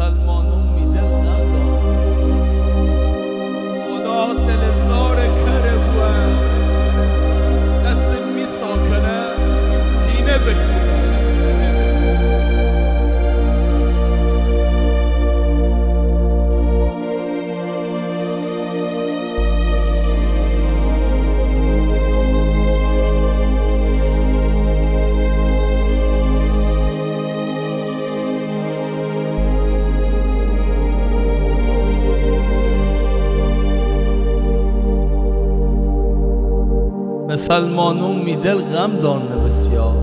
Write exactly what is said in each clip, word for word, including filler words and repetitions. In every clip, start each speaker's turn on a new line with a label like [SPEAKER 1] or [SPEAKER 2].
[SPEAKER 1] مسلمانون میدل غم دارن خدا دل زار کره بوه دست میساکنه سینه بکوبه مسلمانون میدل غم دارنه بسیار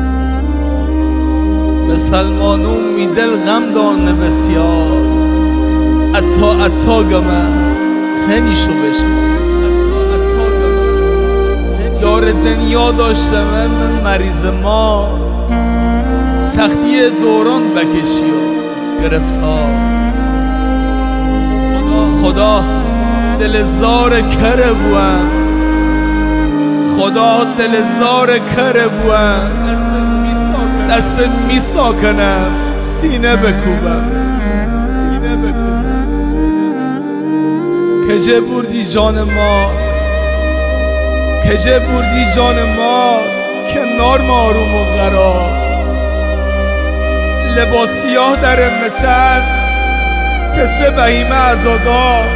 [SPEAKER 1] مسلمانون میدل غم دارنه بسیار اتا اتا گمه هنیشو بشما اتا اتا گمه یار دنیا داشته من مریض ما سختی دوران بکشی و گرفتار خدا خدا دل زار کره بوم خدا دل زار کره بوم دست می ساکنم سینه بکوبم سینه بکوبم کجه بردی جان ما کجه بردی جان ما کنار ماروم و قرار لباس سیاه در امتن تسه بهیمه ازادار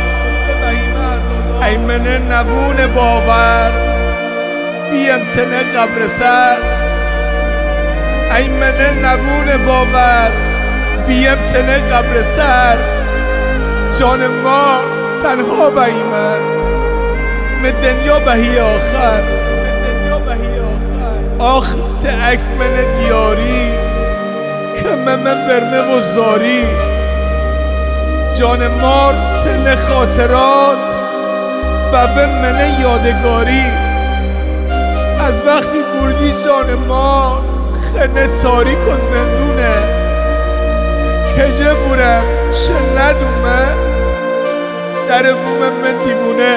[SPEAKER 1] ایمنه نبون باور بیم تنه قبر سر ایمنه نبون باور بیم تنه قبر سر جان ما تنها بهیمه من دنیا بهی آخر آخ ته عکس من دیاری که من برمه و زاری جان مار تنه خاطرات ببه من یادگاری از وقتی بردی جان ما خنه تاریک و زندونه کجه بورم شه ندومه در بومه من دیوونه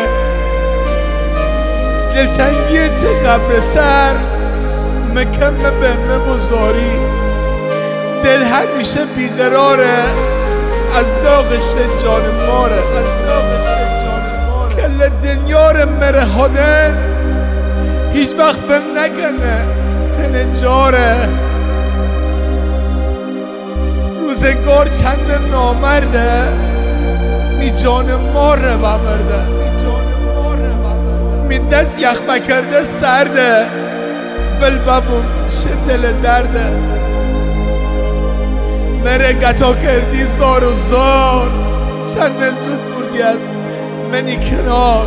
[SPEAKER 1] دلتنگی ته قبر سر مکمه بهمه و زاری دل همیشه بیقراره از داغش جان ماره از داغش جان ماره کل دنیا رو مره هادن هیچ وقت بر نکنه تنجاره روزگار چند نامرده می جان مار رو بورده می دست یخ بکرده سرده بل ببوم شه دل درده مره گتا کردی زار و زار چند زود بردی از منی کنار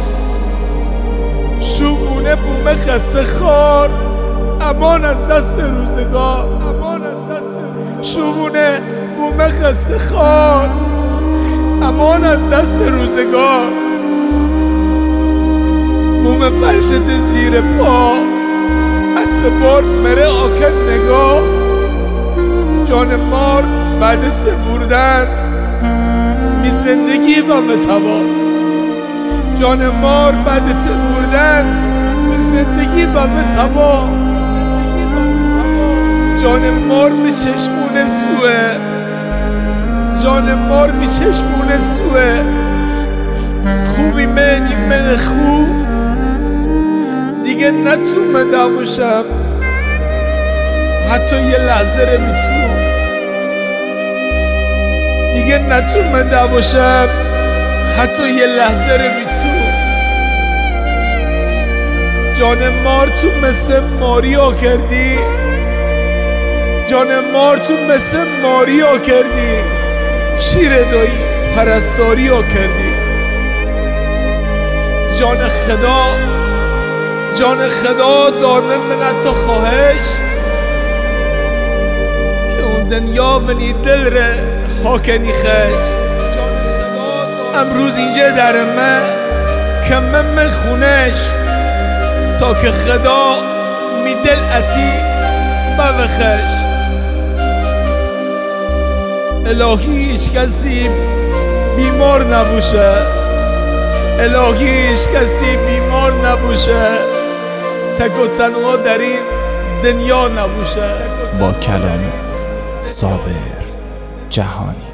[SPEAKER 1] شوونه بومه قصه خار امان از دست روزگار امان از دست روزگار شوونه بومه قصه خار امان از دست روزگار بومه فرشت زیر پا اعتبار مره آکد نگاه جان مار بعد ته بردن می زندگی با بتوا جان مار بعد ته بردن می زندگی با بتوا جان مار می چشمون سوه جان مار می چشمون سوه خوبی منی من خوب دیگه نتومه دوشم حتی یه لحظه رو میتونم دیگه نتومه دوشم حتی یه لحظه رو میتونم جان مار تو مثل ماریا کردی جان مار تو مثل ماریا کردی شیر دایی پرستاریا کردی جان خدا جان خدا دارم من تو خواهش که اون دنیا ونی دل ره هاکنی خش امروز اینجا در من که من من خونش تا که خدا می دل اتی بوخش الهی هیچ کسی بیمار نبوشه الهی هیچ کسی بیمار نبوشه تک و تنها در این دنیا نبوشه.
[SPEAKER 2] با کلام صابر جهانی.